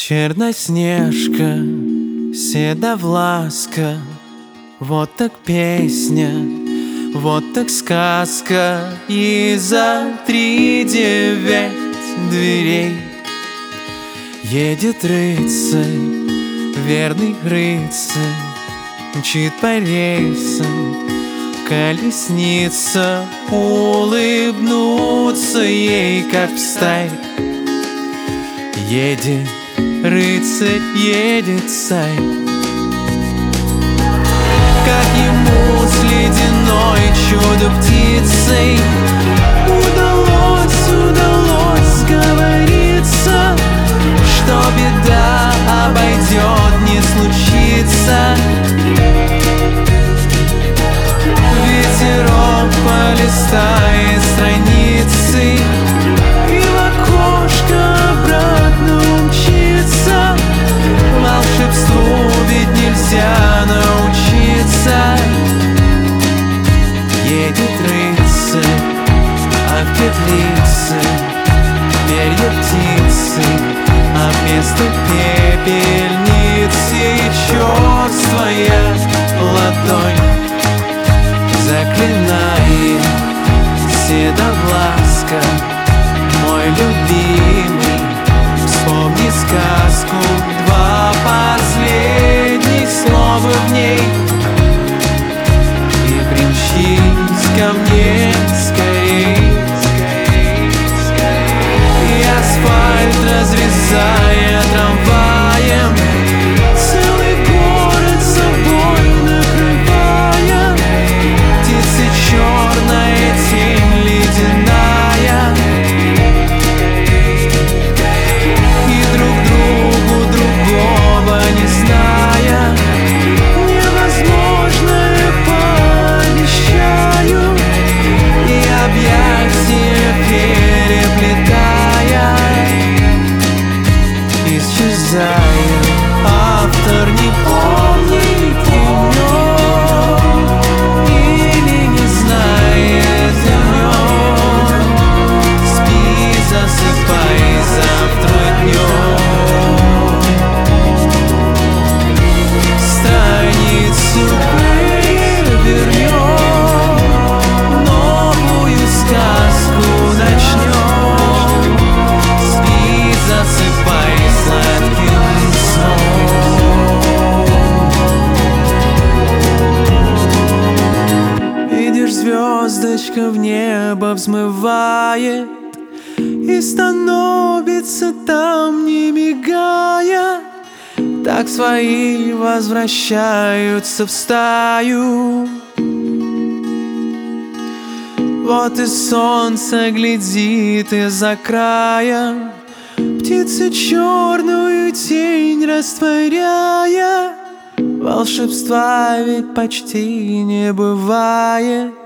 Черноснежка, седовласка, вот так песня, вот так сказка. И за 39 дверей едет рыцарь, верный рыцарь, мчит по рельсам колесница. Улыбнуться ей, как встать. Едет рыцарь, едет царь. Как ему с ледяной чудо-птицей удалось сговориться, что беда обойдет, не случится. Ветерок полистает страницы, и в окошко обратно умчится. Волшебству ведь нельзя научиться. Едет рыцарь, а в петлице перья птицы, а вместо пепельницы черствая ладонь заклинает. Седовласка, мой любимый, вспомни сказку. Два последних слова в ней, и примчись ко мне скорей. И асфальт разрезая трамваем, целый город собой накрывая. Птицы черная, тень ледяная, и друг другу другого не зная. Невозможное пообещаю, и объятия переплетая исчезаю. Автор не помнит имен или не знает имен. Спи, засыпай завтра днем. Страницу перевернем, новую сказку начнем. Спи, засыпай сладким сном. Видишь, звездочка в небо взмывает и становится там, не мигая. Так свои возвращаются в стаю. Вот и солнце глядит из-за края, птицы черную тень растворяя. Волшебства ведь почти не бывает.